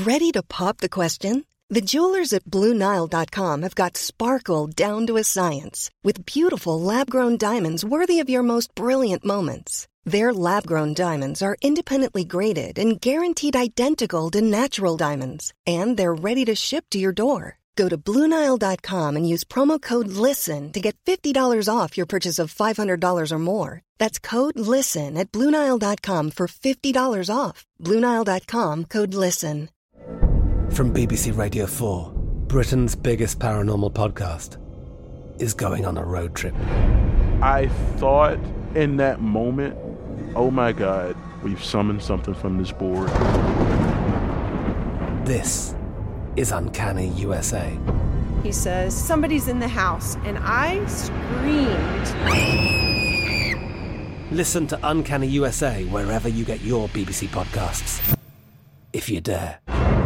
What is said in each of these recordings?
Ready to pop the question? The jewelers at BlueNile.com have got sparkle down to a science with beautiful lab-grown diamonds worthy of your most brilliant moments. Their lab-grown diamonds are independently graded and guaranteed identical to natural diamonds, and they're ready to ship to your door. Go to BlueNile.com and use promo code LISTEN to get $50 off your purchase of $500 or more. That's code LISTEN at BlueNile.com for $50 off. BlueNile.com, code LISTEN. From BBC Radio 4, Britain's biggest paranormal podcast is going on a road trip. I thought in that moment, oh my God, we've summoned something from this board. This is Uncanny USA. He says, somebody's in the house, and I screamed. Listen to Uncanny USA wherever you get your BBC podcasts, if you dare.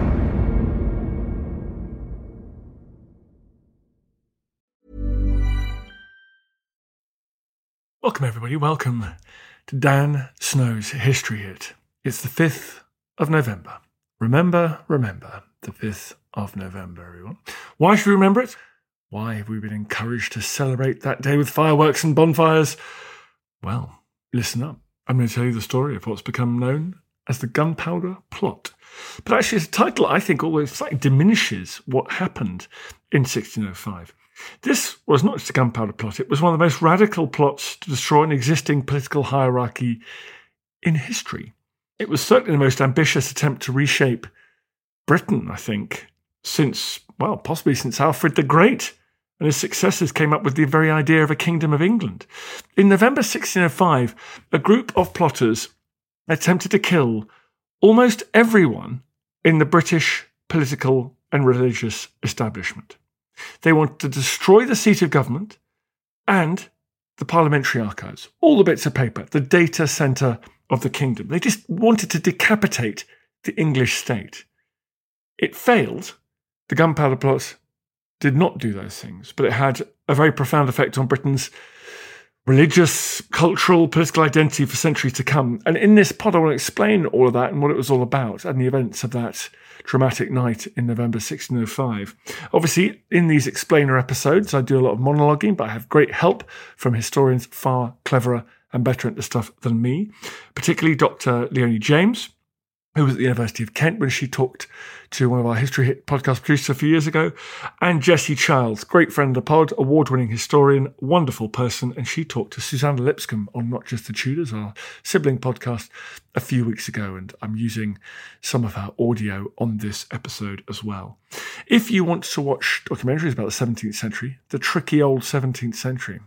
Welcome, everybody. Welcome to Dan Snow's History Hit. It's the 5th of November. Remember, the 5th of November, everyone. Why should we remember it? Why have we been encouraged to celebrate that day with fireworks and bonfires? Well, listen up. I'm going to tell you the story of what's become known as the Gunpowder Plot. But actually, it's a title I think always slightly diminishes what happened in 1605. This was not just a gunpowder plot, it was one of the most radical plots to destroy an existing political hierarchy in history. It was certainly the most ambitious attempt to reshape Britain, I think, possibly since Alfred the Great and his successors came up with the very idea of a Kingdom of England. In November 1605, a group of plotters attempted to kill almost everyone in the British political and religious establishment. They wanted to destroy the seat of government and the parliamentary archives, all the bits of paper, the data centre of the kingdom. They just wanted to decapitate the English state. It failed. The Gunpowder Plot did not do those things, but it had a very profound effect on Britain's religious, cultural, political identity for centuries to come. And in this pod, I want to explain all of that and what it was all about and the events of that dramatic night in November 1605. Obviously, in these explainer episodes, I do a lot of monologuing, but I have great help from historians far cleverer and better at the stuff than me, particularly Dr. Leonie James, who was at the University of Kent when she talked to one of our History Hit podcast producers a few years ago, and Jessie Childs, great friend of the pod, award-winning historian, wonderful person, and she talked to Susanna Lipscomb on Not Just the Tudors, our sibling podcast, a few weeks ago, and I'm using some of her audio on this episode as well. If you want to watch documentaries about the 17th century, the tricky old 17th century,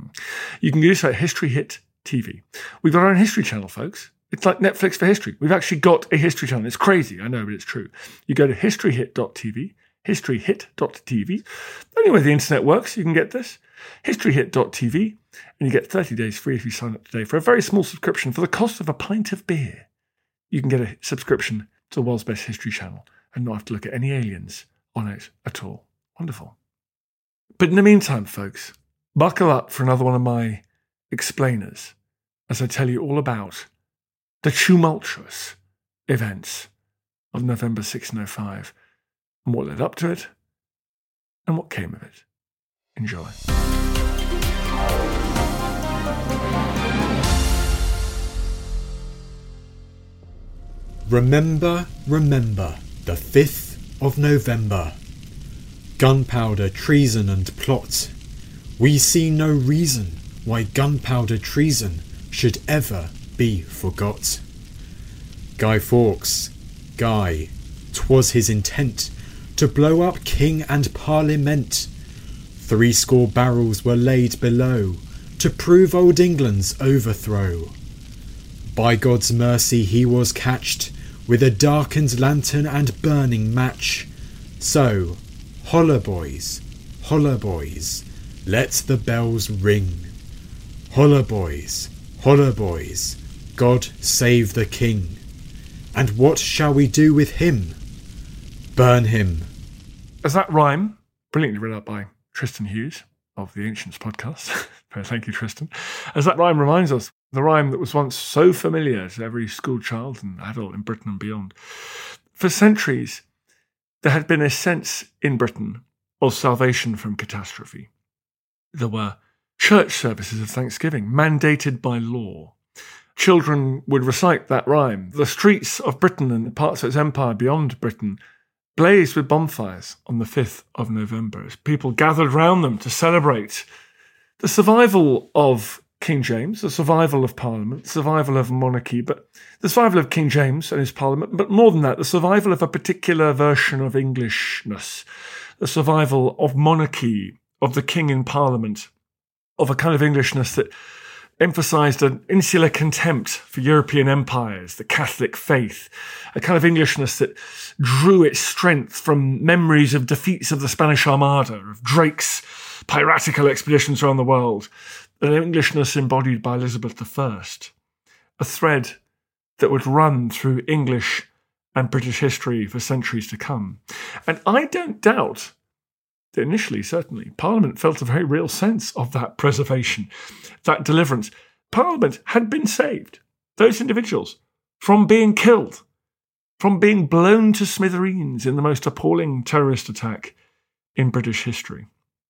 you can do so at History Hit TV. We've got our own history channel, folks. It's like Netflix for history. We've actually got a history channel. It's crazy, I know, but it's true. You go to historyhit.tv, historyhit.tv. Anyway, the internet works, you can get this. Historyhit.tv, and you get 30 days free if you sign up today for a very small subscription for the cost of a pint of beer. You can get a subscription to the world's best history channel and not have to look at any aliens on it at all. Wonderful. But in the meantime, folks, buckle up for another one of my explainers as I tell you all about the tumultuous events of November 1605 and what led up to it and what came of it. Enjoy. Remember, the 5th of November. Gunpowder, treason and plot. We see no reason why gunpowder treason should ever be forgot. Guy Fawkes, Guy, 'twas his intent to blow up king and parliament. 70 barrels were laid below to prove old England's overthrow. By God's mercy he was catched with a darkened lantern and burning match. So, holla boys, let the bells ring. Holla boys, God save the king. And what shall we do with him? Burn him. As that rhyme, brilliantly read out by Tristan Hughes of the Ancients podcast. Thank you, Tristan. As that rhyme reminds us, the rhyme that was once so familiar to every school child and adult in Britain and beyond. For centuries, there had been a sense in Britain of salvation from catastrophe. There were church services of Thanksgiving mandated by law. Children would recite that rhyme. The streets of Britain and parts of its empire beyond Britain blazed with bonfires on the 5th of November as people gathered round them to celebrate the survival of King James, the survival of Parliament, the survival of monarchy, but the survival of King James and his Parliament, but more than that, the survival of a particular version of Englishness, the survival of monarchy, of the king in Parliament, of a kind of Englishness that emphasised an insular contempt for European empires, the Catholic faith, a kind of Englishness that drew its strength from memories of defeats of the Spanish Armada, of Drake's piratical expeditions around the world, an Englishness embodied by Elizabeth I, a thread that would run through English and British history for centuries to come. And I don't doubt that initially, certainly, Parliament felt a very real sense of that preservation, that deliverance. Parliament had been saved, those individuals, from being killed, from being blown to smithereens in the most appalling terrorist attack in British history.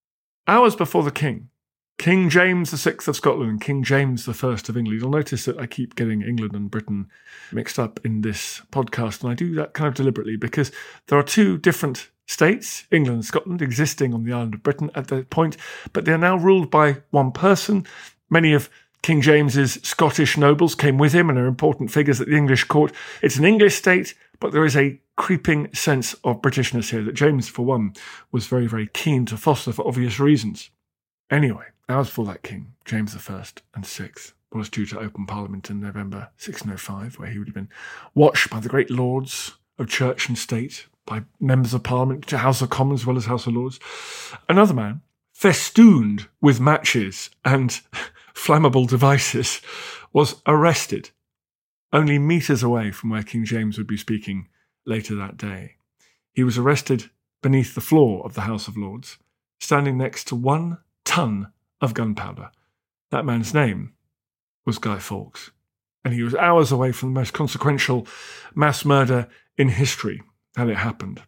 Hours before the King, King James VI of Scotland and King James I of England. You'll notice that I keep getting England and Britain mixed up in this podcast, and I do that kind of deliberately because there are two different states, England and Scotland, existing on the island of Britain at that point, but they are now ruled by one person. Many of King James's Scottish nobles came with him and are important figures at the English court. It's an English state, but there is a creeping sense of Britishness here that James, for one, was very, very keen to foster for obvious reasons. Anyway, hours before that king, James I and VI, was due to open Parliament in November 1605, where he would have been watched by the great lords of church and state, by members of Parliament, to House of Commons as well as House of Lords. Another man, festooned with matches and flammable devices, was arrested only metres away from where King James would be speaking later that day. He was arrested beneath the floor of the House of Lords, standing next to 1 ton of gunpowder. That man's name was Guy Fawkes, and he was hours away from the most consequential mass murder in history had it happened.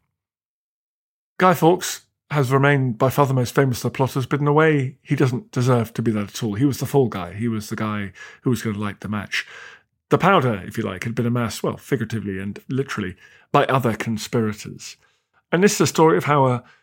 Guy Fawkes has remained by far the most famous of the plotters, but in a way he doesn't deserve to be that at all. He was the fall guy. He was the guy who was going to light the match. The powder, if you like, had been amassed, well, figuratively and literally, by other conspirators. And this is a story of how a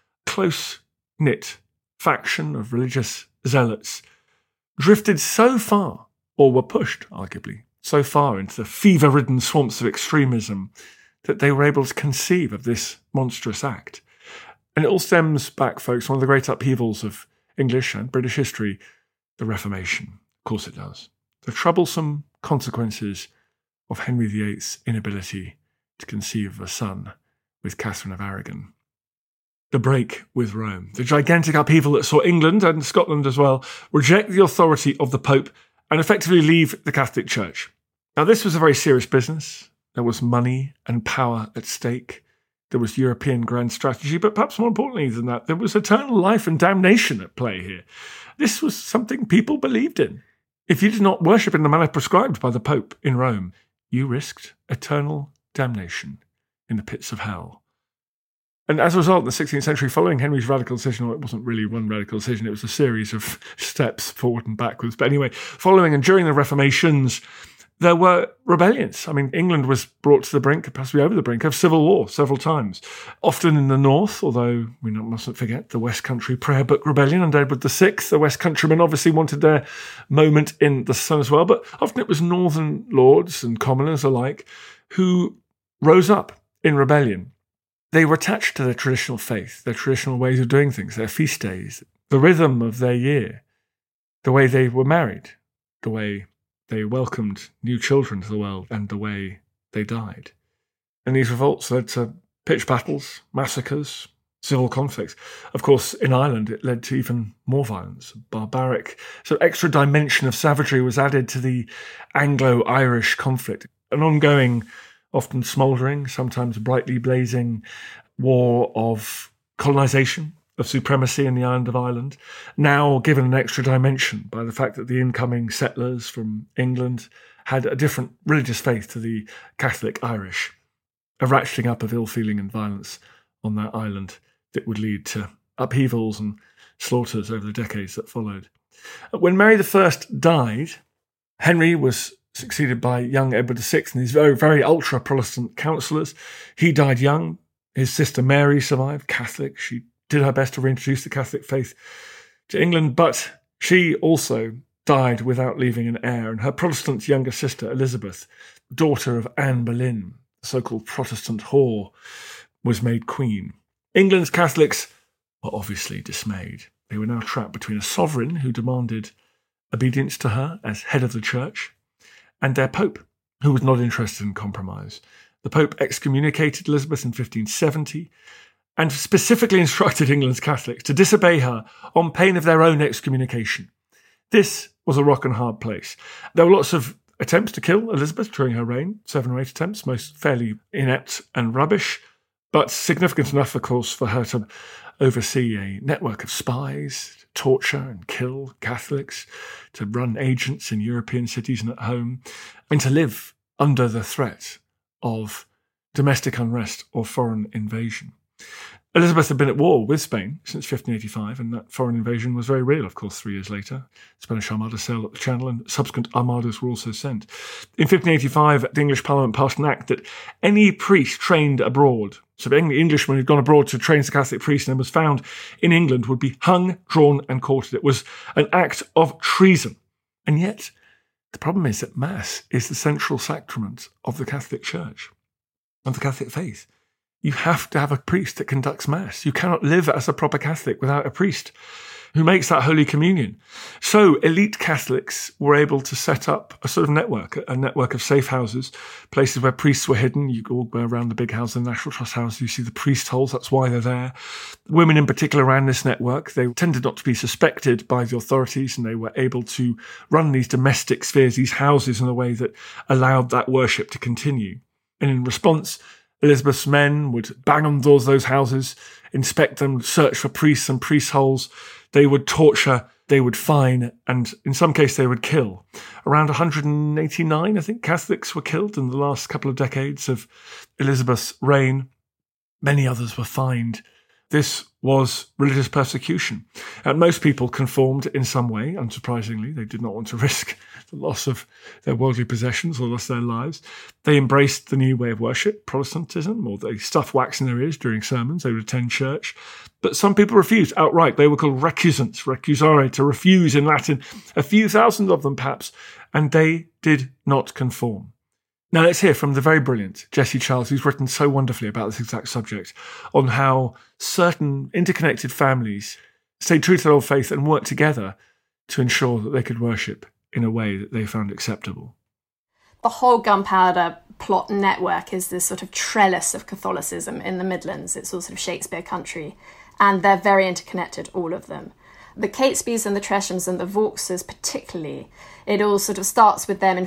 close-knit faction of religious zealots drifted so far, or were pushed, arguably, so far into the fever-ridden swamps of extremism that they were able to conceive of this monstrous act. And it all stems back, folks, one of the great upheavals of English and British history, the Reformation. Of course it does. The troublesome consequences of Henry VIII's inability to conceive of a son with Catherine of Aragon. The break with Rome, the gigantic upheaval that saw England and Scotland as well reject the authority of the Pope and effectively leave the Catholic Church. Now, this was a very serious business. There was money and power at stake. There was European grand strategy, but perhaps more importantly than that, there was eternal life and damnation at play here. This was something people believed in. If you did not worship in the manner prescribed by the Pope in Rome, you risked eternal damnation in the pits of hell. And as a result, in the 16th century, following Henry's radical decision, well, it wasn't really one radical decision, it was a series of steps forward and backwards. But anyway, following and during the Reformations, there were rebellions. I mean, England was brought to the brink, possibly over the brink, of civil war several times. Often in the north, although we mustn't forget the West Country Prayer Book Rebellion under Edward VI. The West Countrymen obviously wanted their moment in the sun as well, but often it was northern lords and commoners alike who rose up in rebellion. They were attached to their traditional faith, their traditional ways of doing things, their feast days, the rhythm of their year, the way they were married, the way they welcomed new children to the world, and the way they died. And these revolts led to pitched battles, massacres, civil conflicts. Of course, in Ireland, it led to even more violence, barbaric. So extra dimension of savagery was added to the Anglo-Irish conflict, an ongoing, often smouldering, sometimes brightly blazing war of colonisation, of supremacy in the island of Ireland, now given an extra dimension by the fact that the incoming settlers from England had a different religious faith to the Catholic Irish. a ratcheting up of ill feeling and violence on that island that would lead to upheavals and slaughters over the decades that followed. When Mary I died, Henry was succeeded by young Edward VI and these very, very ultra-Protestant councillors. He died young. His sister Mary survived, Catholic. She did her best to reintroduce the Catholic faith to England, but she also died without leaving an heir. And her Protestant younger sister, Elizabeth, daughter of Anne Boleyn, the so-called Protestant whore, was made queen. England's Catholics were obviously dismayed. They were now trapped between a sovereign who demanded obedience to her as head of the church and their Pope, who was not interested in compromise. The Pope excommunicated Elizabeth in 1570 and specifically instructed England's Catholics to disobey her on pain of their own excommunication. This was a rock and hard place. There were lots of attempts to kill Elizabeth during her reign, 7 or 8 attempts, most fairly inept and rubbish, but significant enough, of course, for her to oversee a network of spies, to torture and kill Catholics, to run agents in European cities and at home, and to live under the threat of domestic unrest or foreign invasion. Elizabeth had been at war with Spain since 1585, and that foreign invasion was very real, of course, 3 years later. Spanish Armada sailed up the Channel, and subsequent armadas were also sent. In 1585, the English Parliament passed an act that any priest trained abroad, so any Englishman who'd gone abroad to train as a Catholic priest and was found in England would be hung, drawn, and quartered. It was an act of treason. And yet, the problem is that Mass is the central sacrament of the Catholic Church and the Catholic faith. You have to have a priest that conducts Mass. You cannot live as a proper Catholic without a priest who makes that Holy Communion. So elite Catholics were able to set up a sort of network, a network of safe houses, places where priests were hidden. You all go around the big house, the National Trust House, you see the priest holes, that's why they're there. Women in particular ran this network. They tended not to be suspected by the authorities, and they were able to run these domestic spheres, these houses, in a way that allowed that worship to continue. And in response, Elizabeth's men would bang on doors of those houses, inspect them, search for priests and priest holes. They would torture, they would fine, and in some cases they would kill. Around 189, I think, Catholics were killed in the last couple of decades of Elizabeth's reign. Many others were fined. This was religious persecution. And most people conformed in some way, unsurprisingly. They did not want to risk the loss of their worldly possessions or loss their lives. They embraced the new way of worship, Protestantism, or they stuffed wax in their ears during sermons. They would attend church. But some people refused outright. They were called recusants, recusare, to refuse in Latin. A few thousand of them, perhaps, and they did not conform. Now let's hear from the very brilliant Jessie Charles, who's written so wonderfully about this exact subject, on how certain interconnected families stayed true to their old faith and worked together to ensure that they could worship in a way that they found acceptable. The whole gunpowder plot network is this sort of trellis of Catholicism in the Midlands. It's all sort of Shakespeare country, and they're very interconnected, all of them. The Catesbys and the Treshams and the Vauxes particularly, it all sort of starts with them in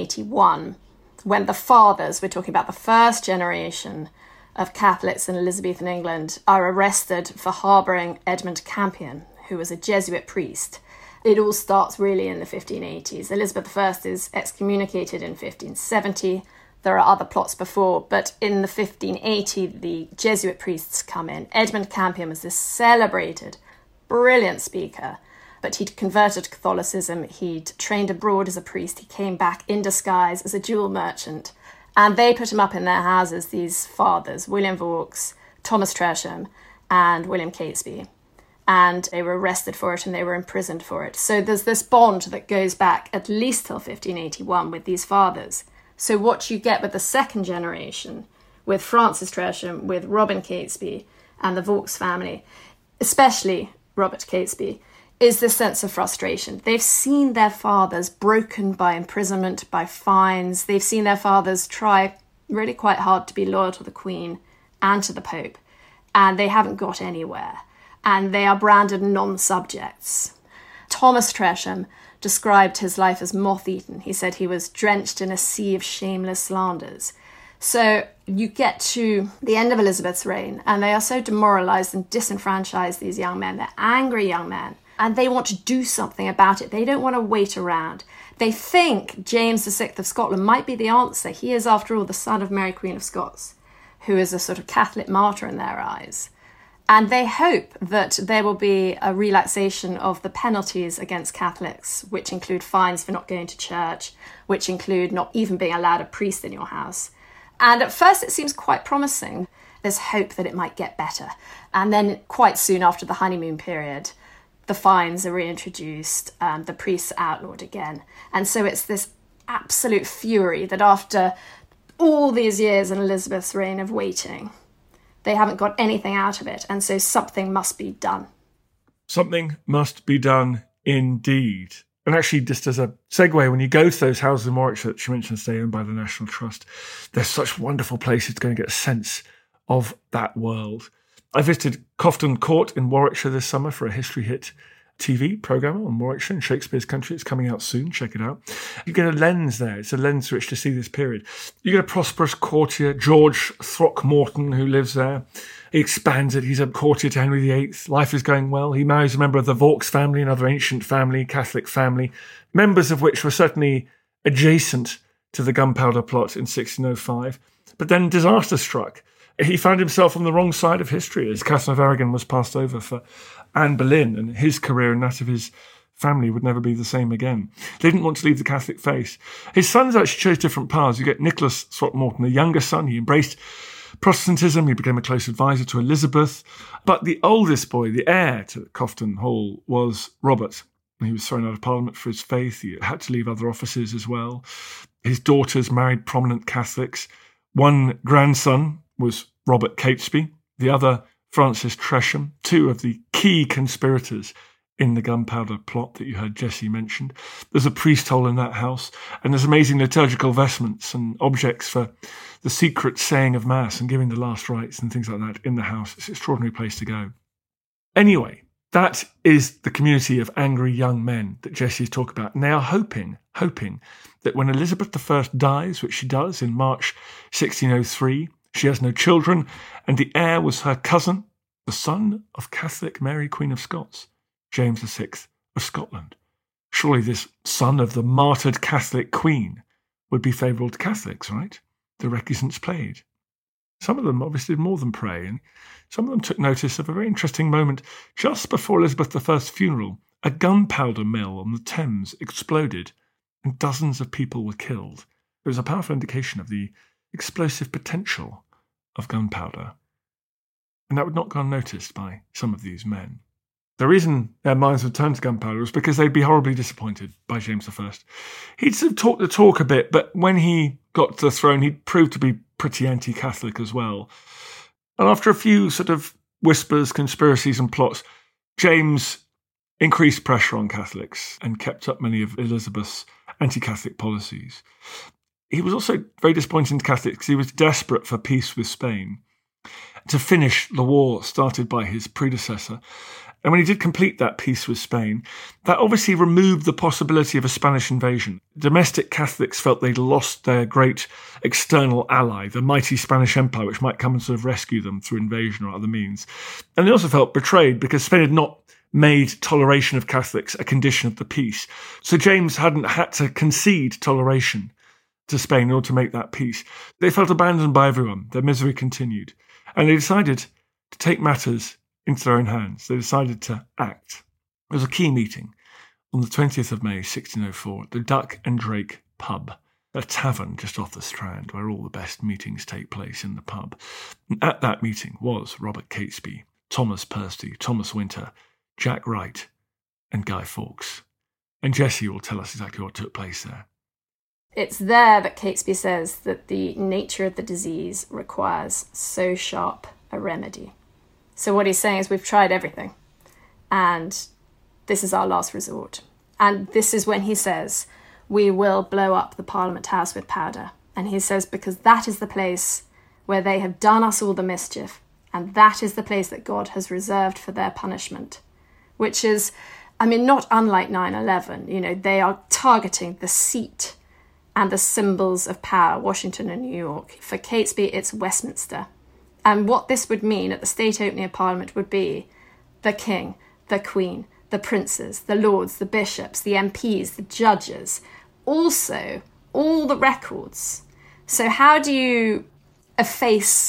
1581, when the fathers, we're talking about the first generation of Catholics in Elizabethan England, are arrested for harbouring Edmund Campion, who was a Jesuit priest. It all starts really in the 1580s. Elizabeth I is excommunicated in 1570. There are other plots before, but in the 1580, the Jesuit priests come in. Edmund Campion was this celebrated, brilliant speaker, but he'd converted to Catholicism. He'd trained abroad as a priest. He came back in disguise as a jewel merchant. And they put him up in their houses, these fathers, William Vaux, Thomas Tresham, and William Catesby. And they were arrested for it and they were imprisoned for it. So there's this bond that goes back at least till 1581 with these fathers. So what you get with the second generation, with Francis Tresham, with Robin Catesby and the Vaux family, especially Robert Catesby, is this sense of frustration. They've seen their fathers broken by imprisonment, by fines. They've seen their fathers try really quite hard to be loyal to the Queen and to the Pope, and they haven't got anywhere. And they are branded non-subjects. Thomas Tresham described his life as moth-eaten. He said he was drenched in a sea of shameless slanders. So you get to the end of Elizabeth's reign, and they are so demoralised and disenfranchised, these young men. They're angry young men. And they want to do something about it. They don't want to wait around. They think James VI of Scotland might be the answer. He is, after all, the son of Mary, Queen of Scots. who is a sort of Catholic martyr in their eyes. And they hope that there will be a relaxation of the penalties against Catholics, which include fines for not going to church, which include not even being allowed a priest in your house. And at first it seems quite promising. There's hope that it might get better. And then quite soon after the honeymoon period, the fines are reintroduced, the priests are outlawed again. And so it's this absolute fury that after all these years in Elizabeth's reign of waiting, they haven't got anything out of it, and so something must be done. Something must be done indeed. And actually, just as a segue, when you go to those houses in Warwickshire that you mentioned, stay owned by the National Trust, they're such wonderful places to go and get a sense of that world. I visited Cofton Court in Warwickshire this summer for a History Hit TV programme on Warwickshire and Shakespeare's country. It's coming out soon. Check it out. You get a lens there. It's a lens through which to see this period. You get a prosperous courtier, George Throckmorton, who lives there. He expands it. He's a courtier to Henry VIII. Life is going well. He marries a member of the Vaux family, another ancient family, Catholic family, members of which were certainly adjacent to the Gunpowder Plot in 1605. But then disaster struck. He found himself on the wrong side of history as Catherine of Aragon was passed over for Anne Boleyn, and his career and that of his family would never be the same again. They didn't want to leave the Catholic faith. His sons actually chose different paths. You get Nicholas Throckmorton, the younger son. He embraced Protestantism. He became a close advisor to Elizabeth. But the oldest boy, the heir to Cofton Hall, was Robert. He was thrown out of Parliament for his faith. He had to leave other offices as well. His daughters married prominent Catholics. One grandson was Robert Catesby, the other Francis Tresham, two of the key conspirators in the Gunpowder Plot that you heard Jesse mentioned. There's a priest hole in that house, and there's amazing liturgical vestments and objects for the secret saying of Mass and giving the last rites and things like that in the house. It's an extraordinary place to go. Anyway, that is the community of angry young men that Jesse's talking about. And they are hoping that when Elizabeth I dies, which she does in March 1603, she has no children, and the heir was her cousin, the son of Catholic Mary, Queen of Scots, James VI of Scotland. Surely this son of the martyred Catholic Queen would be favourable to Catholics, right? The recusants played. Some of them obviously did more than pray, and some of them took notice of a very interesting moment just before Elizabeth I's funeral. A gunpowder mill on the Thames exploded, and dozens of people were killed. It was a powerful indication of the explosive potential of gunpowder. And that would not go unnoticed by some of these men. The reason their minds would turn to gunpowder was because they'd be horribly disappointed by James I. He'd sort of talked the talk a bit, but when he got to the throne, he'd proved to be pretty anti-Catholic as well. And after a few sort of whispers, conspiracies and plots, James increased pressure on Catholics and kept up many of Elizabeth's anti-Catholic policies. He was also very disappointing to Catholics because he was desperate for peace with Spain to finish the war started by his predecessor. And when he did complete that peace with Spain, that obviously removed the possibility of a Spanish invasion. Domestic Catholics felt they'd lost their great external ally, the mighty Spanish Empire, which might come and sort of rescue them through invasion or other means. And they also felt betrayed because Spain had not made toleration of Catholics a condition of the peace. So James hadn't had to concede toleration to Spain in order to make that peace. They felt abandoned by everyone. Their misery continued. And they decided to take matters into their own hands. They decided to act. There was a key meeting on the 20th of May, 1604, at the Duck and Drake pub, a tavern just off the Strand where all the best meetings take place in the pub. And at that meeting was Robert Catesby, Thomas Percy, Thomas Winter, Jack Wright, and Guy Fawkes. And Jesse will tell us exactly what took place there. It's there that Catesby says that the nature of the disease requires so sharp a remedy. So what he's saying is we've tried everything, and this is our last resort. And this is when he says, we will blow up the Parliament House with powder. And he says, because that is the place where they have done us all the mischief, and that is the place that God has reserved for their punishment, which is, not unlike 9/11. They are targeting the seat and the symbols of power, Washington and New York. For Catesby, it's Westminster. And what this would mean at the state opening of Parliament would be the King, the Queen, the princes, the lords, the bishops, the MPs, the judges, also all the records. So how do you efface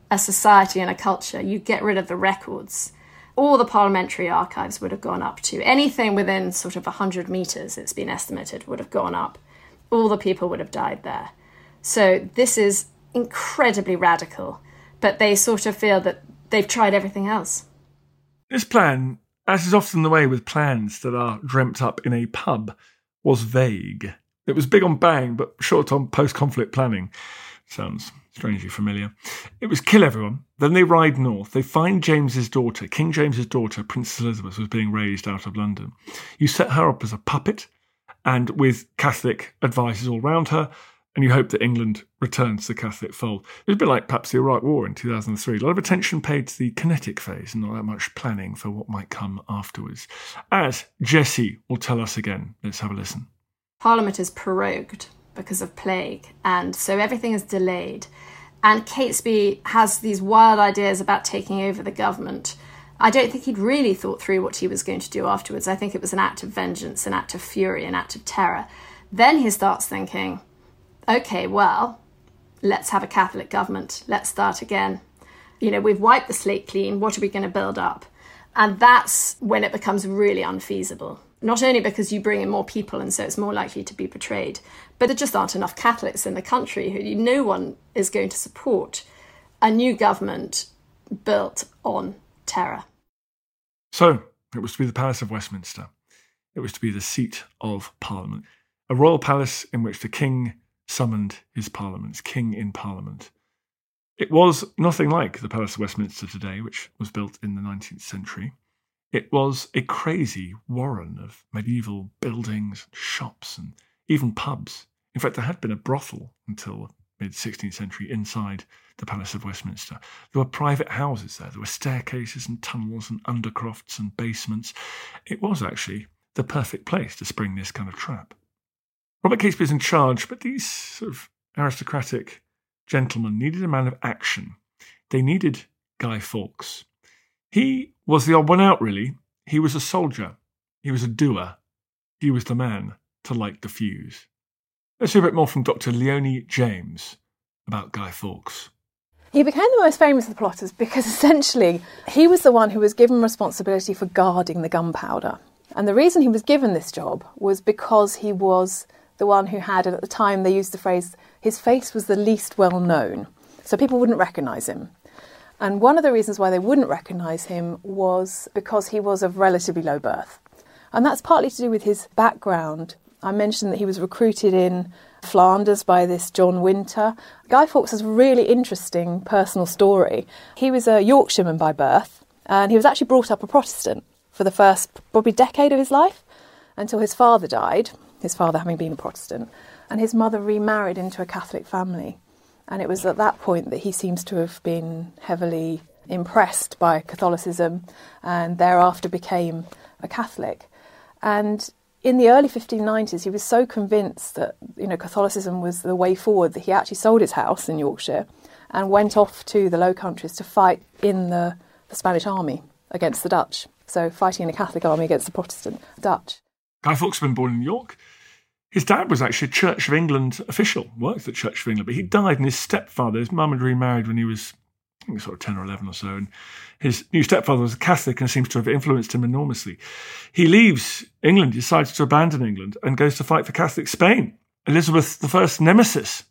a society and a culture, you get rid of the records. All the parliamentary archives would have gone up to anything within sort of 100 metres, it's been estimated, would have gone up. All the people would have died there. So this is incredibly radical, but they sort of feel that they've tried everything else. This plan, as is often the way with plans that are dreamt up in a pub, was vague. It was big on bang, but short on post-conflict planning. Sounds strangely familiar. It was kill everyone. Then they ride north. They find James's daughter, King James's daughter, Princess Elizabeth, was being raised out of London. You set her up as a puppet, and with Catholic advisors all round her, and you hope that England returns to the Catholic fold. It was a bit like perhaps the Iraq War in 2003. A lot of attention paid to the kinetic phase and not that much planning for what might come afterwards. As Jessie will tell us again. Let's have a listen. Parliament is prorogued because of plague, and so everything is delayed. And Catesby has these wild ideas about taking over the government. I don't think he'd really thought through what he was going to do afterwards. I think it was an act of vengeance, an act of fury, an act of terror. Then he starts thinking, OK, well, let's have a Catholic government. Let's start again. You know, we've wiped the slate clean. What are we going to build up? And that's when it becomes really unfeasible. Not only because you bring in more people and so it's more likely to be betrayed, but there just aren't enough Catholics in the country who no one is going to support a new government built on terror. So it was to be the Palace of Westminster. It was to be the seat of Parliament. A royal palace in which the king summoned his parliaments, king in parliament. It was nothing like the Palace of Westminster today, which was built in the 19th century. It was a crazy warren of medieval buildings, shops, and even pubs. In fact, there had been a brothel until mid-16th century inside the Palace of Westminster. There were private houses there. There were staircases and tunnels and undercrofts and basements. It was actually the perfect place to spring this kind of trap. Robert Catesby is in charge, but these sort of aristocratic gentlemen needed a man of action. They needed Guy Fawkes. He was the odd one out, really. He was a soldier. He was a doer. He was the man to light the fuse. Let's hear a bit more from Dr. Leonie James about Guy Fawkes. He became the most famous of the plotters because essentially he was the one who was given responsibility for guarding the gunpowder. And the reason he was given this job was because he was the one who had, and at the time they used the phrase, his face was the least well known. So people wouldn't recognise him. And one of the reasons why they wouldn't recognise him was because he was of relatively low birth. And that's partly to do with his background. I mentioned that he was recruited in Flanders by this John Winter. Guy Fawkes has a really interesting personal story. He was a Yorkshireman by birth, and he was actually brought up a Protestant for the first probably decade of his life, until his father died, his father having been a Protestant, and his mother remarried into a Catholic family. And it was at that point that he seems to have been heavily impressed by Catholicism and thereafter became a Catholic. And in the early 1590s, he was so convinced that, Catholicism was the way forward that he actually sold his house in Yorkshire and went off to the Low Countries to fight in the Spanish army against the Dutch. So fighting in the Catholic army against the Protestant Dutch. Guy Fawkes had been born in York. His dad was actually a Church of England official, worked at Church of England, but he died, and his stepfather, his mum had remarried when he was, I think, sort of 10 or 11 or so, and his new stepfather was a Catholic and seems to have influenced him enormously. He leaves England, decides to abandon England, and goes to fight for Catholic Spain, Elizabeth I's nemesis.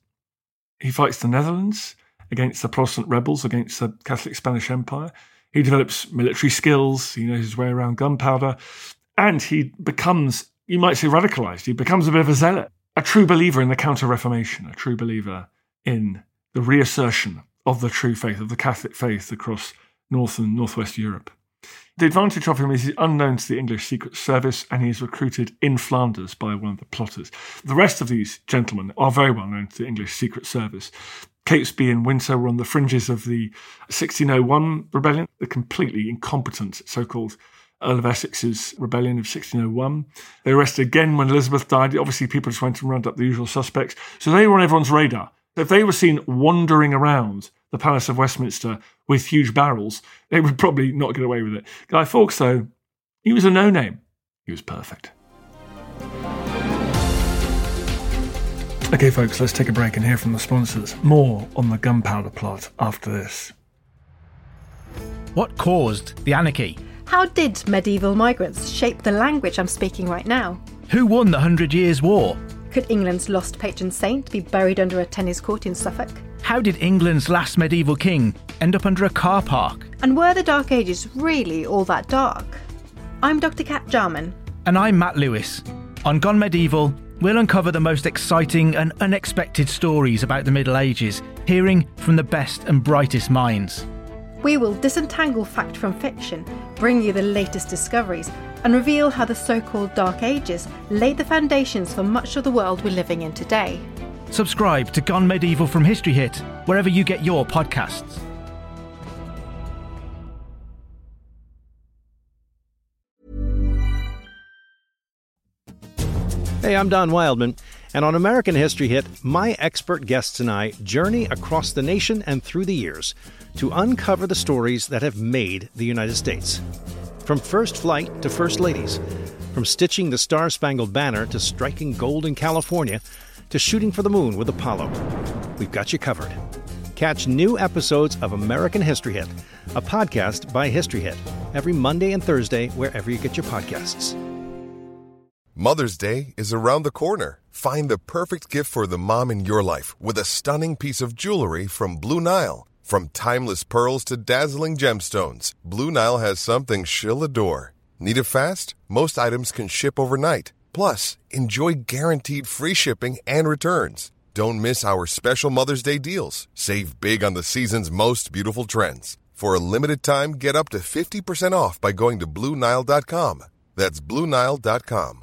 He fights the Netherlands against the Protestant rebels, against the Catholic Spanish Empire. He develops military skills, he knows his way around gunpowder, and he becomes, you might say, radicalised. He becomes a bit of a zealot, a true believer in the Counter-Reformation, a true believer in the reassertion of the true faith, of the Catholic faith across North and Northwest Europe. The advantage of him is he's unknown to the English Secret Service, and he is recruited in Flanders by one of the plotters. The rest of these gentlemen are very well known to the English Secret Service. Catesby and Winter were on the fringes of the 1601 rebellion, the completely incompetent so-called Earl of Essex's rebellion of 1601. They were arrested again when Elizabeth died. Obviously, people just went and rounded up the usual suspects. So they were on everyone's radar. If they were seen wandering around the Palace of Westminster with huge barrels, they would probably not get away with it. Guy Fawkes, though, he was a no-name. He was perfect. Okay, folks, let's take a break and hear from the sponsors. More on the gunpowder plot after this. What caused the anarchy? How did medieval migrants shape the language I'm speaking right now? Who won the 100 Years' War? Could England's lost patron saint be buried under a tennis court in Suffolk? How did England's last medieval king end up under a car park? And were the Dark Ages really all that dark? I'm Dr. Kat Jarman. And I'm Matt Lewis. On Gone Medieval, we'll uncover the most exciting and unexpected stories about the Middle Ages, hearing from the best and brightest minds. We will disentangle fact from fiction, bring you the latest discoveries, and reveal how the so-called Dark Ages laid the foundations for much of the world we're living in today. Subscribe to Gone Medieval from History Hit, wherever you get your podcasts. Hey, I'm Don Wildman, and on American History Hit, my expert guests and I journey across the nation and through the years to uncover the stories that have made the United States. From first flight to first ladies, from stitching the Star-Spangled Banner to striking gold in California, to shooting for the moon with Apollo. We've got you covered. Catch new episodes of American History Hit, a podcast by History Hit, every Monday and Thursday wherever you get your podcasts. Mother's Day is around the corner. Find the perfect gift for the mom in your life with a stunning piece of jewelry from Blue Nile. From timeless pearls to dazzling gemstones, Blue Nile has something she'll adore. Need it fast? Most items can ship overnight. Plus, enjoy guaranteed free shipping and returns. Don't miss our special Mother's Day deals. Save big on the season's most beautiful trends. For a limited time, get up to 50% off by going to BlueNile.com. That's BlueNile.com.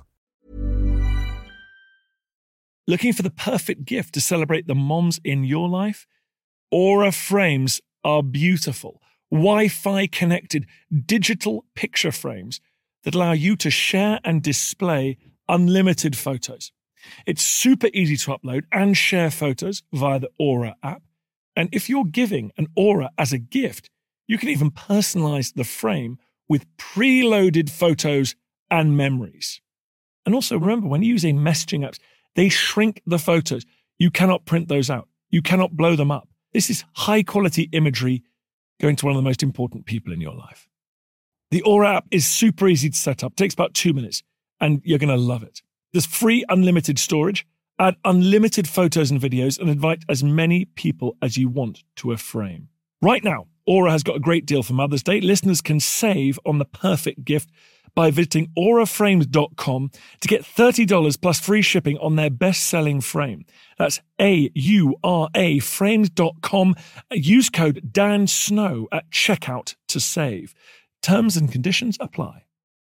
Looking for the perfect gift to celebrate the moms in your life? Aura frames are beautiful, Wi-Fi connected digital picture frames that allow you to share and display unlimited photos. It's super easy to upload and share photos via the Aura app. And if you're giving an Aura as a gift, you can even personalize the frame with preloaded photos and memories. And also remember, when using messaging apps, they shrink the photos. You cannot print those out. You cannot blow them up. This is high quality imagery going to one of the most important people in your life. The Aura app is super easy to set up. It takes about 2 minutes and you're going to love it. There's free unlimited storage, add unlimited photos and videos, and invite as many people as you want to a frame. Right now, Aura has got a great deal for Mother's Day. Listeners can save on the perfect gift by visiting auraframes.com to get $30 plus free shipping on their best-selling frame. That's AURA frames.com. Use code DANSNOW at checkout to save. Terms and conditions apply.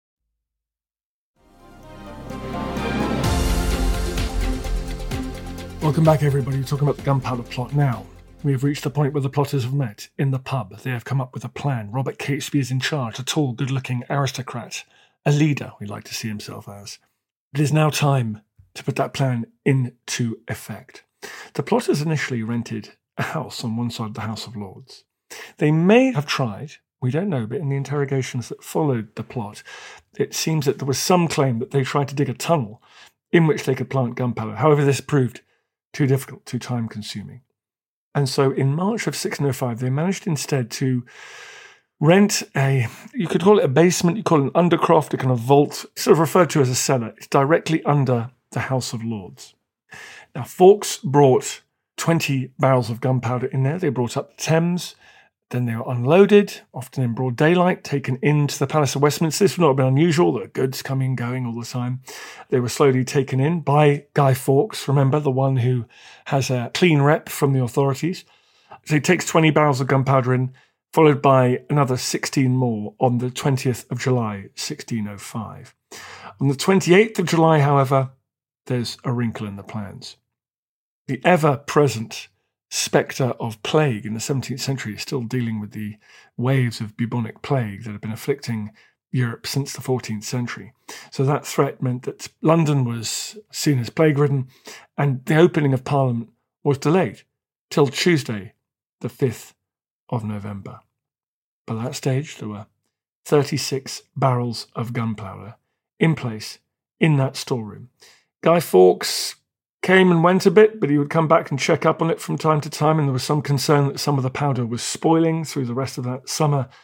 Welcome back, everybody. We're talking about the Gunpowder Plot now. We have reached the point where the plotters have met in the pub. They have come up with a plan. Robert Catesby is in charge, a tall, good-looking aristocrat, a leader, we'd like to see himself as. It is now time to put that plan into effect. The plotters initially rented a house on one side of the House of Lords. They may have tried, we don't know, but in the interrogations that followed the plot, it seems that there was some claim that they tried to dig a tunnel in which they could plant gunpowder. However, this proved too difficult, too time-consuming. And so in March of 1605, they managed instead to rent you could call it a basement, you call it an undercroft, a kind of vault, sort of referred to as a cellar. It's directly under the House of Lords. Now, Fawkes brought 20 barrels of gunpowder in there. They brought up the Thames. Then they were unloaded, often in broad daylight, taken into the Palace of Westminster. This would not have been unusual. There were goods coming and going all the time. They were slowly taken in by Guy Fawkes, remember, the one who has a clean rep from the authorities. So he takes 20 barrels of gunpowder in, followed by another 16 more on the 20th of July, 1605. On the 28th of July, however, there's a wrinkle in the plans. The ever-present spectre of plague in the 17th century is still dealing with the waves of bubonic plague that have been afflicting Europe since the 14th century. So that threat meant that London was seen as plague-ridden, and the opening of Parliament was delayed till Tuesday, the 5th of November. By that stage, there were 36 barrels of gunpowder in place in that storeroom. Guy Fawkes came and went a bit, but he would come back and check up on it from time to time, and there was some concern that some of the powder was spoiling through the rest of that summer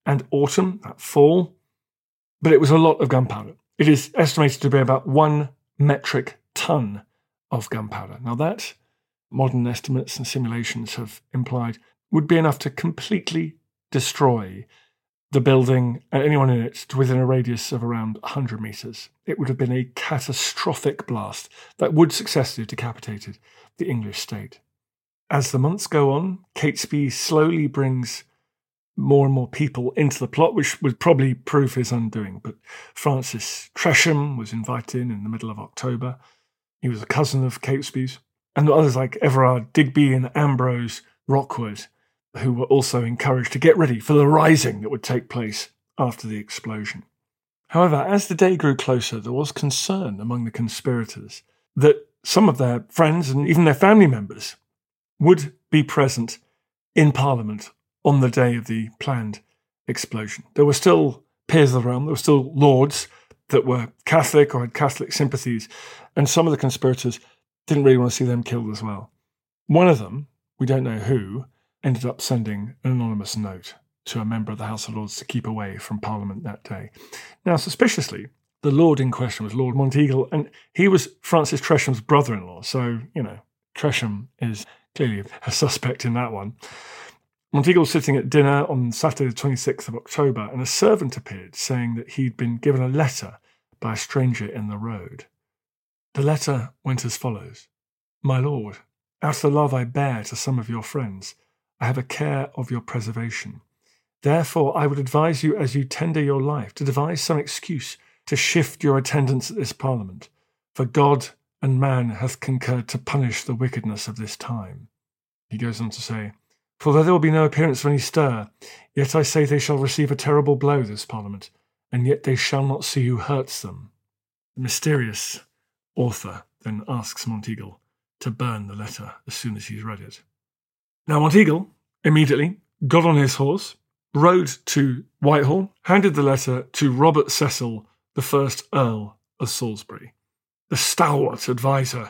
and autumn, that fall, but it was a lot of gunpowder. It is estimated to be about 1 metric ton of gunpowder. Now that, modern estimates and simulations have implied, would be enough to completely destroy the building and anyone in it to within a radius of around 100 metres. It would have been a catastrophic blast that would successfully have decapitated the English state. As the months go on, Catesby slowly brings more and more people into the plot, which would probably prove his undoing. But Francis Tresham was invited in the middle of October. He was a cousin of Catesby's. And others like Everard Digby and Ambrose Rockwood, who were also encouraged to get ready for the rising that would take place after the explosion. However, as the day grew closer, there was concern among the conspirators that some of their friends and even their family members would be present in Parliament on the day of the planned explosion. There were still peers of the realm, there were still lords that were Catholic or had Catholic sympathies, and some of the conspirators didn't really want to see them killed as well. One of them, we don't know who, ended up sending an anonymous note to a member of the House of Lords to keep away from Parliament that day. Now, suspiciously, the lord in question was Lord Monteagle, and he was Francis Tresham's brother-in-law, so, Tresham is clearly a suspect in that one. Monteagle was sitting at dinner on Saturday the 26th of October, and a servant appeared saying that he'd been given a letter by a stranger in the road. The letter went as follows: "My lord, out of the love I bear to some of your friends, I have a care of your preservation. Therefore I would advise you, as you tender your life, to devise some excuse to shift your attendance at this Parliament, for God and man hath concurred to punish the wickedness of this time." He goes on to say, "For though there will be no appearance of any stir, yet I say they shall receive a terrible blow, this Parliament, and yet they shall not see who hurts them." The mysterious author then asks Monteagle to burn the letter as soon as he's read it. Now Monteagle immediately got on his horse, rode to Whitehall, handed the letter to Robert Cecil, the first Earl of Salisbury, the stalwart advisor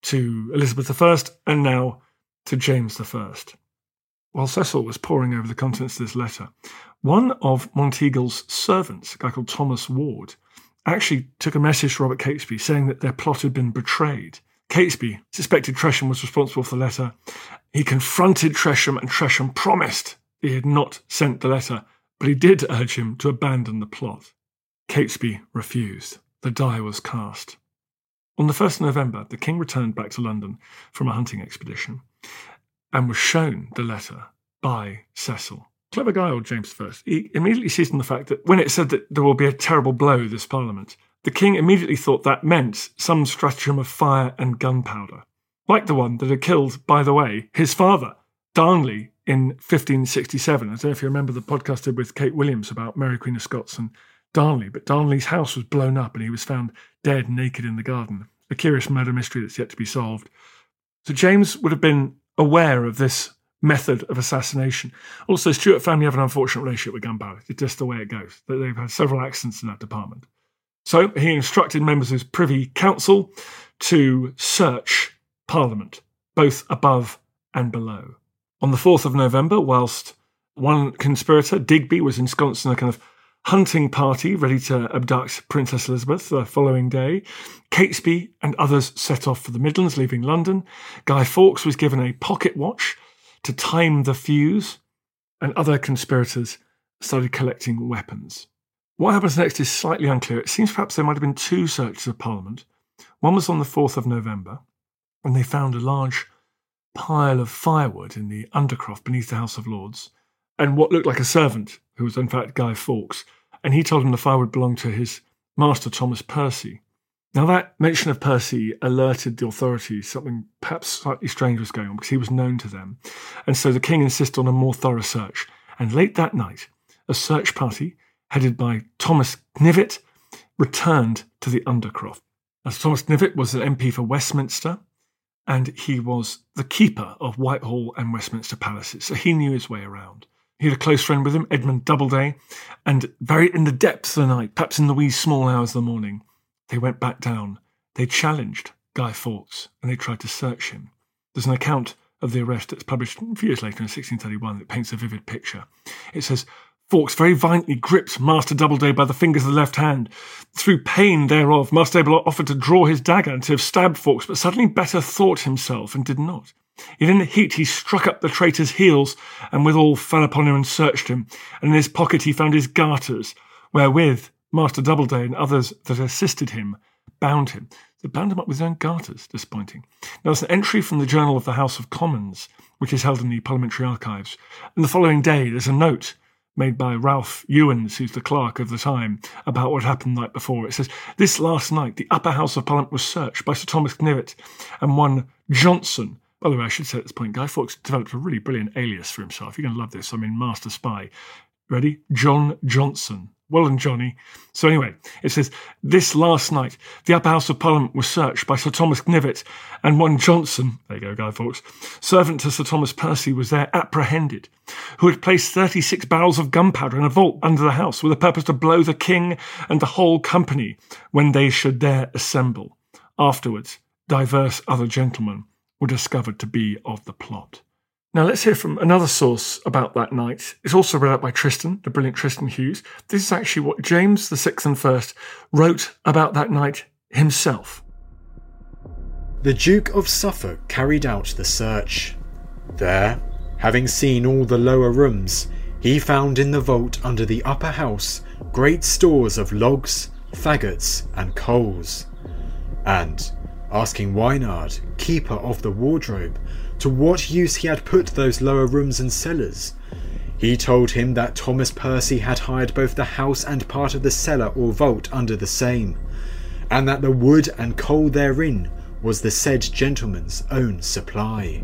to Elizabeth I and now to James I. While Cecil was poring over the contents of this letter, one of Monteagle's servants, a guy called Thomas Ward, actually took a message to Robert Catesby saying that their plot had been betrayed. Catesby suspected Tresham was responsible for the letter. He confronted Tresham, and Tresham promised he had not sent the letter, but he did urge him to abandon the plot. Catesby refused. The die was cast. On the 1st of November, the king returned back to London from a hunting expedition and was shown the letter by Cecil. Clever guy, old James I. He immediately seized on the fact that when it said that there will be a terrible blow this Parliament, the king immediately thought that meant some stratagem of fire and gunpowder, like the one that had killed, by the way, his father, Darnley, in 1567. I don't know if you remember the podcast I did with Kate Williams about Mary Queen of Scots and Darnley, but Darnley's house was blown up and he was found dead, naked in the garden. A curious murder mystery that's yet to be solved. So James would have been aware of this method of assassination. Also, Stuart family have an unfortunate relationship with gunpowder. It's just the way it goes. They've had several accidents in that department. So he instructed members of his Privy Council to search Parliament, both above and below. On the 4th of November, whilst one conspirator, Digby, was ensconced in a kind of hunting party ready to abduct Princess Elizabeth the following day, Catesby and others set off for the Midlands, leaving London. Guy Fawkes was given a pocket watch to time the fuse, and other conspirators started collecting weapons. What happens next is slightly unclear. It seems perhaps there might have been two searches of Parliament. One was on the 4th of November, and they found a large pile of firewood in the undercroft beneath the House of Lords, and what looked like a servant, who was in fact Guy Fawkes, and he told him the firewood belonged to his master Thomas Percy. Now that mention of Percy alerted the authorities something perhaps slightly strange was going on, because he was known to them, and so the king insisted on a more thorough search. And late that night, a search party, headed by Thomas Knivet, returned to the Undercroft. As Thomas Knivet was an MP for Westminster, and he was the keeper of Whitehall and Westminster Palaces, so he knew his way around. He had a close friend with him, Edmund Doubleday, and very in the depths of the night, perhaps in the wee small hours of the morning, they went back down. They challenged Guy Fawkes, and they tried to search him. There's an account of the arrest that's published a few years later in 1631 that paints a vivid picture. It says, Fawkes very violently gripped Master Doubleday by the fingers of the left hand. Through pain thereof, Master Abelard offered to draw his dagger and to have stabbed Fawkes, but suddenly better thought himself and did not. Yet in the heat he struck up the traitor's heels, and withal fell upon him and searched him, and in his pocket he found his garters, wherewith Master Doubleday and others that assisted him bound him. They bound him up with his own garters, disappointing. Now there's an entry from the Journal of the House of Commons, which is held in the Parliamentary Archives, and the following day there's a note made by Ralph Ewens, who's the clerk of the time, about what happened the night before. It says, "This last night the Upper House of Parliament was searched by Sir Thomas Knivet and one Johnson." By the way, I should say at this point, Guy Fawkes developed a really brilliant alias for himself. You're going to love this. I mean, Master Spy. Ready? John Johnson. Well done, Johnny. So anyway, it says, "This last night, the Upper House of Parliament was searched by Sir Thomas Knivet and one Johnson," there you go, Guy Fawkes, "servant to Sir Thomas Percy, was there apprehended, who had placed 36 barrels of gunpowder in a vault under the house with a purpose to blow the king and the whole company when they should there assemble. Afterwards, divers other gentlemen were discovered to be of the plot." Now let's hear from another source about that night. It's also read out by Tristan, the brilliant Tristan Hughes. This is actually what James VI and First wrote about that night himself. The Duke of Suffolk carried out the search. There, having seen all the lower rooms, he found in the vault under the upper house great stores of logs, faggots, and coals. And, asking Wynard, keeper of the wardrobe, to what use he had put those lower rooms and cellars, he told him that Thomas Percy had hired both the house and part of the cellar or vault under the same, and that the wood and coal therein was the said gentleman's own supply.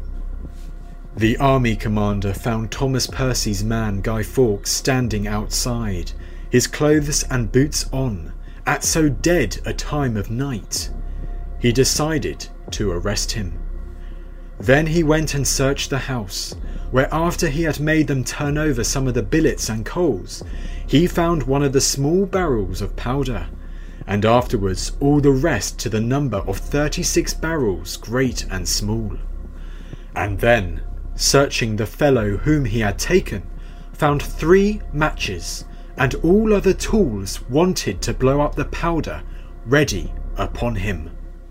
The army commander found Thomas Percy's man Guy Fawkes standing outside, his clothes and boots on, at so dead a time of night. He decided to arrest him. Then he went and searched the house, where after he had made them turn over some of the billets and coals, he found one of the small barrels of powder, and afterwards all the rest to the number of 36 barrels, great and small. And then, searching the fellow whom he had taken, found 3 matches, and all other tools wanted to blow up the powder, ready upon him.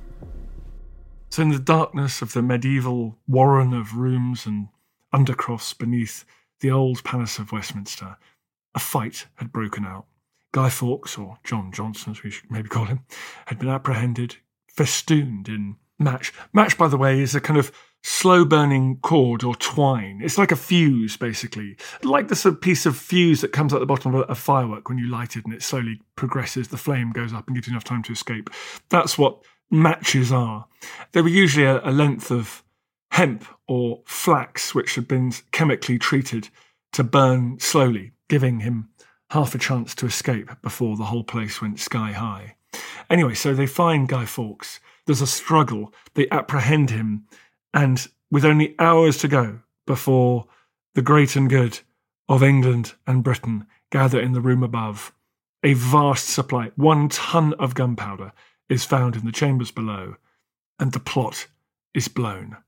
So in the darkness of the medieval warren of rooms and undercrofts beneath the old palace of Westminster, a fight had broken out. Guy Fawkes, or John Johnson as we should maybe call him, had been apprehended, festooned in match. Match, by the way, is a kind of slow-burning cord or twine. It's like a fuse, basically. Like the sort of piece of fuse that comes at the bottom of a firework when you light it and it slowly progresses, the flame goes up and gives you enough time to escape. That's what matches are. They were usually a length of hemp or flax which had been chemically treated to burn slowly, giving him half a chance to escape before the whole place went sky high. Anyway, so they find Guy Fawkes. There's a struggle. They apprehend him, and with only hours to go before the great and good of England and Britain gather in the room above, a vast supply, 1 ton of gunpowder, is found in the chambers below, and the plot is blown.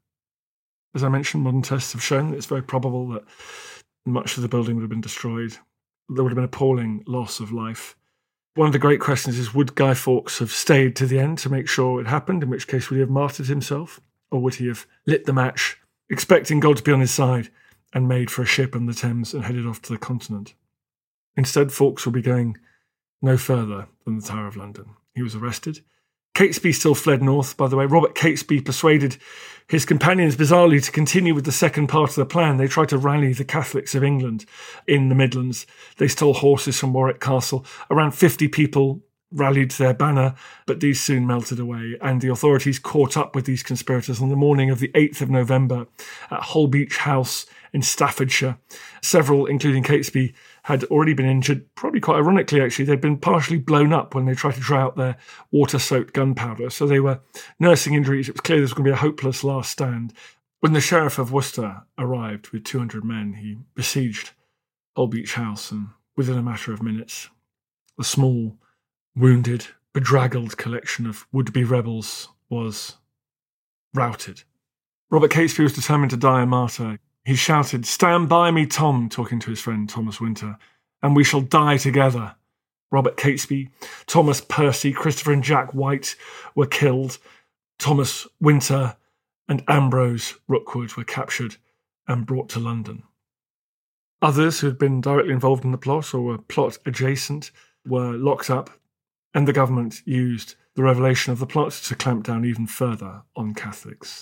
As I mentioned, modern tests have shown that it's very probable that much of the building would have been destroyed. There would have been appalling loss of life. One of the great questions is, would Guy Fawkes have stayed to the end to make sure it happened, in which case would he have martyred himself, or would he have lit the match, expecting God to be on his side, and made for a ship on the Thames and headed off to the continent? Instead, Fawkes will be going no further than the Tower of London. He was arrested. Catesby still fled north, by the way. Robert Catesby persuaded his companions, bizarrely, to continue with the second part of the plan. They tried to rally the Catholics of England in the Midlands. They stole horses from Warwick Castle. Around 50 people rallied to their banner, but these soon melted away, and the authorities caught up with these conspirators on the morning of the 8th of November at Holbeach House in Staffordshire. Several, including Catesby, had already been injured. Probably quite ironically, actually, they'd been partially blown up when they tried to dry out their water-soaked gunpowder, so they were nursing injuries. It was clear this was going to be a hopeless last stand. When the Sheriff of Worcester arrived with 200 men, he besieged Holbeach House, and within a matter of minutes, the small, wounded, bedraggled collection of would-be rebels was routed. Robert Catesby was determined to die a martyr. He shouted, "Stand by me, Tom," talking to his friend Thomas Winter, "and we shall die together." Robert Catesby, Thomas Percy, Christopher and Jack White were killed. Thomas Winter and Ambrose Rookwood were captured and brought to London. Others who had been directly involved in the plot or were plot adjacent were locked up, and the government used the revelation of the plot to clamp down even further on Catholics.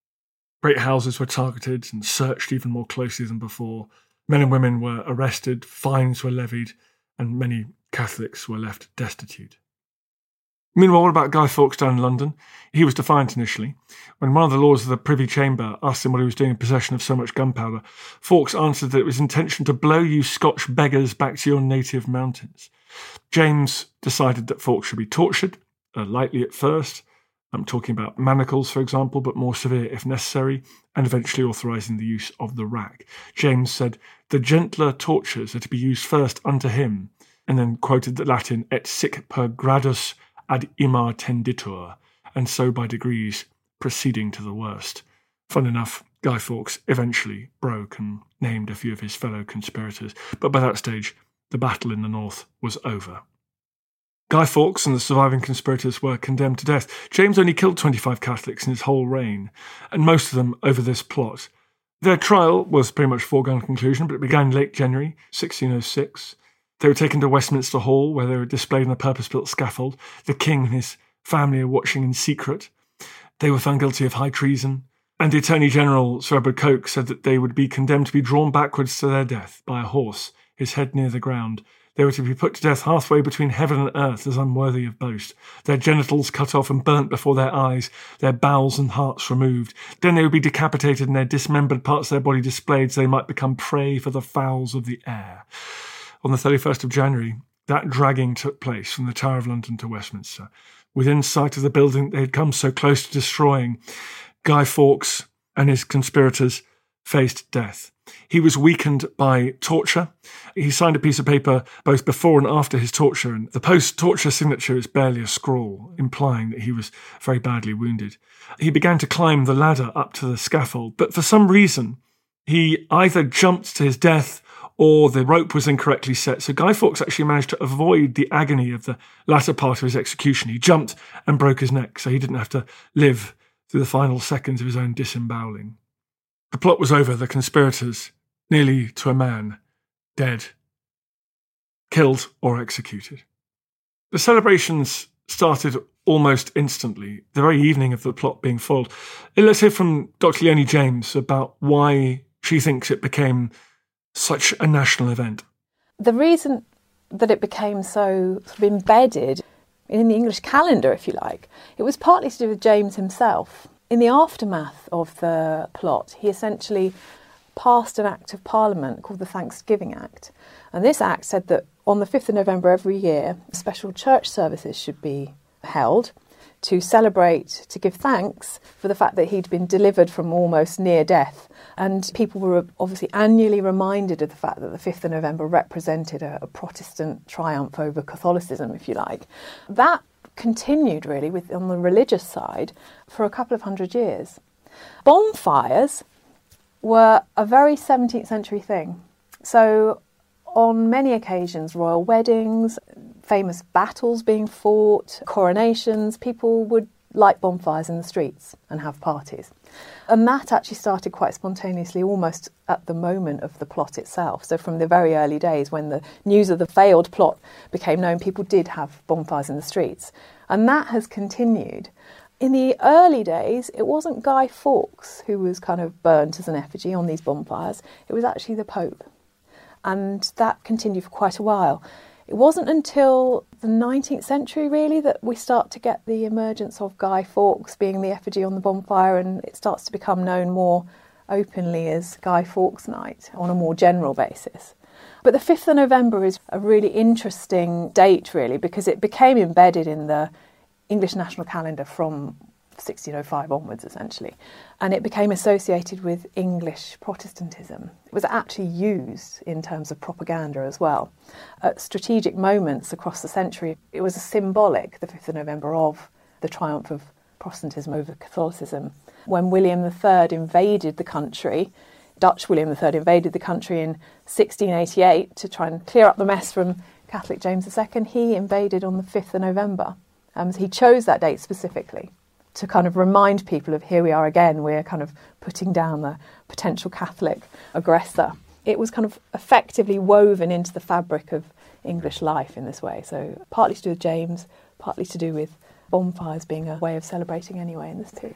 Great houses were targeted and searched even more closely than before. Men and women were arrested, fines were levied, and many Catholics were left destitute. Meanwhile, what about Guy Fawkes down in London? He was defiant initially. When one of the lords of the Privy Chamber asked him what he was doing in possession of so much gunpowder, Fawkes answered that it was his intention to blow you Scotch beggars back to your native mountains. James decided that Fawkes should be tortured, lightly at first. I'm talking about manacles, for example, but more severe if necessary, and eventually authorising the use of the rack. James said, "The gentler tortures are to be used first unto him," and then quoted the Latin, "et sic per gradus ad ima tenditur," and so by degrees proceeding to the worst. Fun enough, Guy Fawkes eventually broke and named a few of his fellow conspirators, but by that stage, the battle in the north was over. Guy Fawkes and the surviving conspirators were condemned to death. James only killed 25 Catholics in his whole reign, and most of them over this plot. Their trial was pretty much foregone conclusion, but it began in late January 1606. They were taken to Westminster Hall, where they were displayed on a purpose-built scaffold. The king and his family were watching in secret. They were found guilty of high treason, and the Attorney General, Sir Edward Coke, said that they would be condemned to be drawn backwards to their death by a horse, his head near the ground. They were to be put to death halfway between heaven and earth as unworthy of boast, their genitals cut off and burnt before their eyes, their bowels and hearts removed. Then they would be decapitated and their dismembered parts of their body displayed so they might become prey for the fowls of the air. On the 31st of January, that dragging took place from the Tower of London to Westminster. Within sight of the building they had come so close to destroying, Guy Fawkes and his conspirators faced death. He was weakened by torture. He signed a piece of paper both before and after his torture, and the post-torture signature is barely a scrawl, implying that he was very badly wounded. He began to climb the ladder up to the scaffold, but for some reason, he either jumped to his death or the rope was incorrectly set. So Guy Fawkes actually managed to avoid the agony of the latter part of his execution. He jumped and broke his neck, so he didn't have to live through the final seconds of his own disemboweling. The plot was over, the conspirators, nearly to a man, dead, killed or executed. The celebrations started almost instantly, the very evening of the plot being foiled. Let's hear from Dr. Leonie James about why she thinks it became such a national event. The reason that it became so sort of embedded in the English calendar, if you like, it was partly to do with James himself. In the aftermath of the plot, he essentially passed an Act of Parliament called the Thanksgiving Act. And this Act said that on the 5th of November every year, special church services should be held to celebrate, to give thanks for the fact that he'd been delivered from almost near death. And people were obviously annually reminded of the fact that the 5th of November represented a Protestant triumph over Catholicism, if you like. That continued really on the religious side for a couple of hundred years. Bonfires were a very 17th century thing. So on many occasions, royal weddings, famous battles being fought, coronations, people would light bonfires in the streets and have parties. And that actually started quite spontaneously, almost at the moment of the plot itself. So from the very early days when the news of the failed plot became known, people did have bonfires in the streets. And that has continued. In the early days, it wasn't Guy Fawkes who was kind of burnt as an effigy on these bonfires. It was actually the Pope. And that continued for quite a while. It wasn't until the 19th century, really, that we start to get the emergence of Guy Fawkes being the effigy on the bonfire, and it starts to become known more openly as Guy Fawkes Night on a more general basis. But the 5th of November is a really interesting date, really, because it became embedded in the English national calendar from 1605 onwards, essentially. And it became associated with English Protestantism. It was actually used in terms of propaganda as well. At strategic moments across the century, it was a symbolic, the 5th of November, of the triumph of Protestantism over Catholicism. When William III invaded the country Dutch William III invaded the country in 1688 to try and clear up the mess from Catholic James II, he invaded on the 5th of November. So he chose that date specifically to kind of remind people of here we are again, we're kind of putting down the potential Catholic aggressor. It was kind of effectively woven into the fabric of English life in this way. So partly to do with James, partly to do with bonfires being a way of celebrating anyway in this period.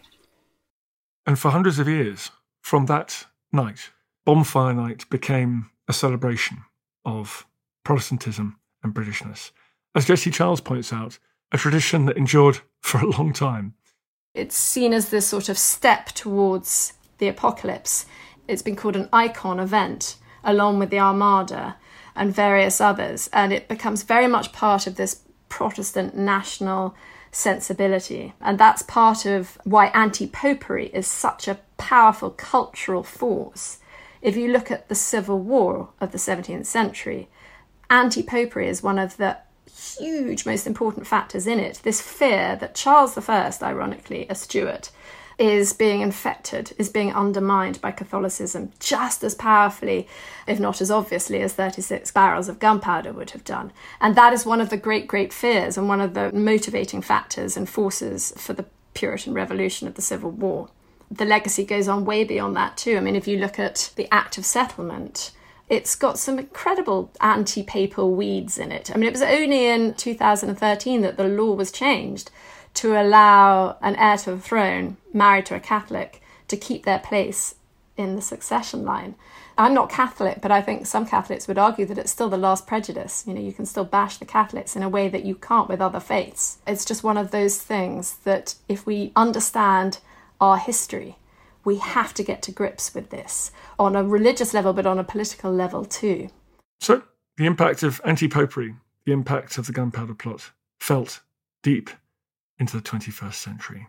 And for hundreds of years, from that night, Bonfire Night became a celebration of Protestantism and Britishness. As Jessie Charles points out, a tradition that endured for a long time. It's seen as this sort of step towards the apocalypse. It's been called an icon event, along with the Armada and various others, and it becomes very much part of this Protestant national sensibility. And that's part of why anti-popery is such a powerful cultural force. If you look at the Civil War of the 17th century, anti-popery is one of the huge, most important factors in it. This fear that Charles I, ironically, a Stuart, is being infected, is being undermined by Catholicism just as powerfully, if not as obviously, as 36 barrels of gunpowder would have done. And that is one of the great, great fears and one of the motivating factors and forces for the Puritan Revolution of the Civil War. The legacy goes on way beyond that too. I mean, if you look at the Act of Settlement, it's got some incredible anti-papal weeds in it. I mean, it was only in 2013 that the law was changed to allow an heir to the throne married to a Catholic to keep their place in the succession line. I'm not Catholic, but I think some Catholics would argue that it's still the last prejudice. You know, you can still bash the Catholics in a way that you can't with other faiths. It's just one of those things that if we understand our history, we have to get to grips with this on a religious level, but on a political level too. So, the impact of anti-popery, the impact of the Gunpowder Plot, felt deep into the 21st century.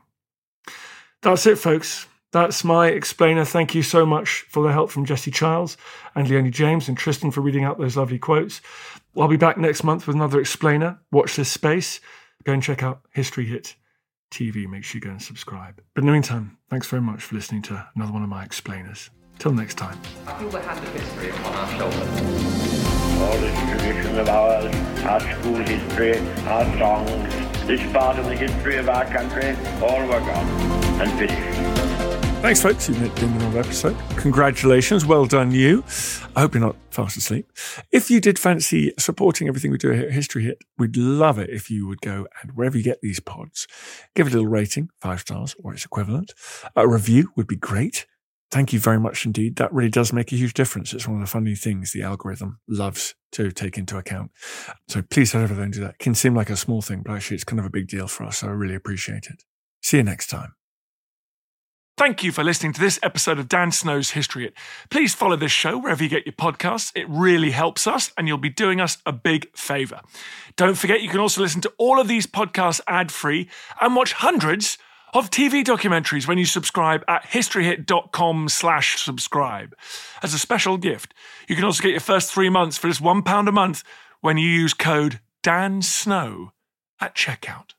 That's it, folks. That's my explainer. Thank you so much for the help from Jessie Charles and Leonie James and Tristan for reading out those lovely quotes. I'll be back next month with another explainer. Watch this space. Go and check out History Hit TV. Make sure you go and subscribe. But in the meantime, thanks very much for listening to another one of my explainers. Till next time. I feel the hand of history upon our shoulders. All this tradition of ours, our school history, our songs, this part of the history of our country, all were gone and finished. Thanks, folks. You've been in another episode. Congratulations. Well done, you. I hope you're not fast asleep. If you did fancy supporting everything we do here at History Hit, we'd love it if you would go and wherever you get these pods, give it a little rating, 5 stars or its equivalent. A review would be great. Thank you very much indeed. That really does make a huge difference. It's one of the funny things the algorithm loves to take into account. So please head over there and do that. It can seem like a small thing, but actually it's kind of a big deal for us. So I really appreciate it. See you next time. Thank you for listening to this episode of Dan Snow's History Hit. Please follow this show wherever you get your podcasts. It really helps us and you'll be doing us a big favour. Don't forget you can also listen to all of these podcasts ad-free and watch hundreds of TV documentaries when you subscribe at historyhit.com/subscribe. As a special gift, you can also get your first 3 months for just £1 a month when you use code DANSNOW at checkout.